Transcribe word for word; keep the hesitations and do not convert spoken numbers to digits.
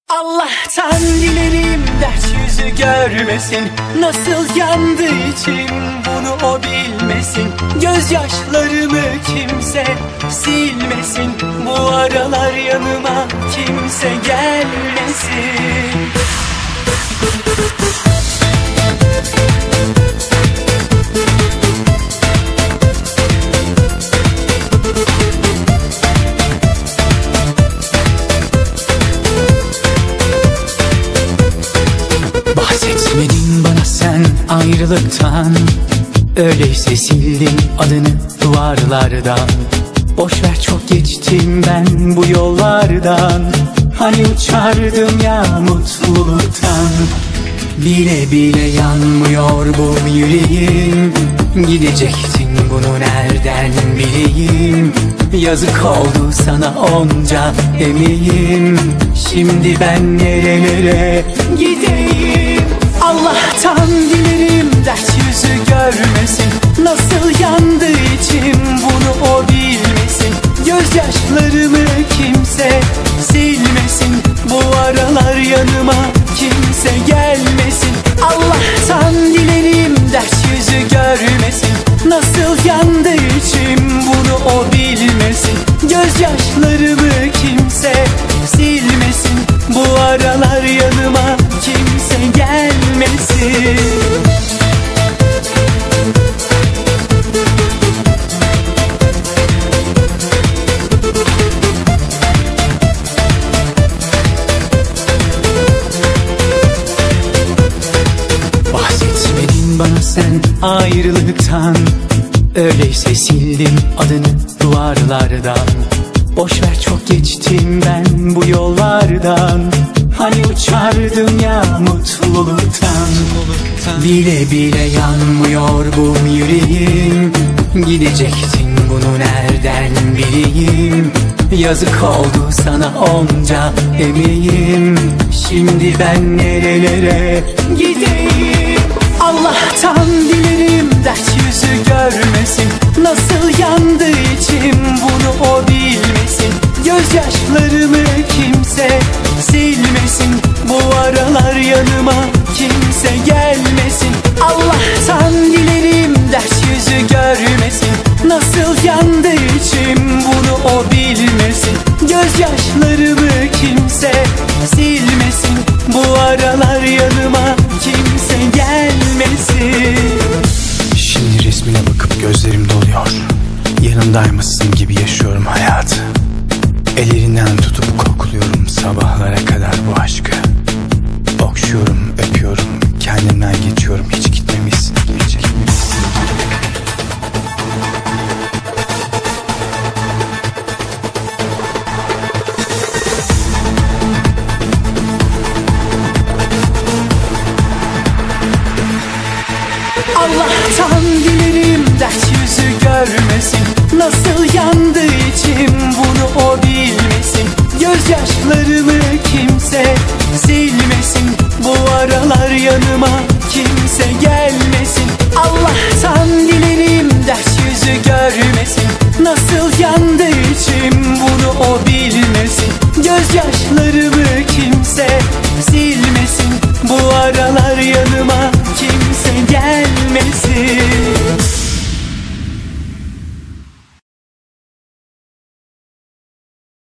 Allah'tan dilerim dert yüzü görmesin. Nasıl yandı içim bunu o bilmesin. Gözyaşlarımı kimse silmesin. Bu aralar yanıma kimse gelmesin. Bahsetmedin bana sen ayrılıktan, öyleyse sildim adını duvarlardan. Boşver çok geçtim ben bu yollardan. Hani uçardım ya mutluluktan. Bile bile yanmıyor bu yüreğim. Gidecektin bunu nereden bileyim. Yazık oldu sana onca emeğim. Şimdi ben nerelere gideyim. Allah'tan dilerim dert yüzü görmesin. Nasıl yandı içim bunu o bilmesin. Gözyaşlarımı kimse silmesin. Bu aralar yanıma kimse gelmesin. Allah'tan dilerim dert yüzü görmesin. Nasıl yandı içim bunu o bilmesin. Gözyaşlarımı kimse silmesin. Bu aralar yanıma kimse gelmesin. Bahsetmedin bana sen ayrılıktan, öyleyse sildim adını duvarlardan. Boşver çok geçtim ben bu yollardan. Hani uçardım ya mutluluktan. Bile bile yanmıyor bu yüreğim. Gidecektin bunu nereden bileyim. Yazık oldu sana onca emeğim. Şimdi ben nerelere gideyim. Allah'tan dilerim dert yüzü görmesin. Nasıl yandı içim bunu o bilmesin. Gözyaşlarımı kimse silmesin. Bu aralar yanıma kimse gelmesin. Allah'tan dilerim dert yüzü görmesin. Nasıl yandı içim bunu o bilmesin. Gözyaşlarımı kimse silmesin. Bu aralar yanıma kimse gelmesin. Şimdi resmine bakıp gözlerim doluyor. Yanımdaymışsın gibi yaşıyorum hayatı. Ellerinden tutup kokluyorum sabahlara kadar bu aşkı. Okşuyorum, öpüyorum, kendimden geçiyorum. Hiç gitmemişsin, hiç gitmemişsin. Allah'tan dilerim dert yüzü görmesin. Nasıl yandı içim bunu o bilmesin. Gözyaşlarımı